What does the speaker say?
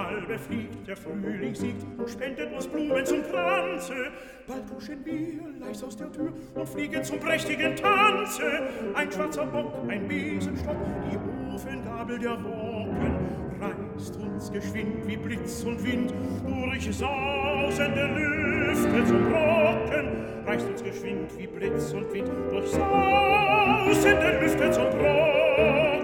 Malbe fliegt, der Frühling siegt und spendet uns Blumen zum Kranze. Bald huschen wir leis aus der Tür und fliegen zum prächtigen Tanze. Ein schwarzer Bock, ein Besenstock, die Ofengabel der Rocken reißt uns geschwind wie Blitz und Wind durch sausende Lüfte zum Brocken. Reißt uns geschwind wie Blitz und Wind durch sausende Lüfte zum Brocken.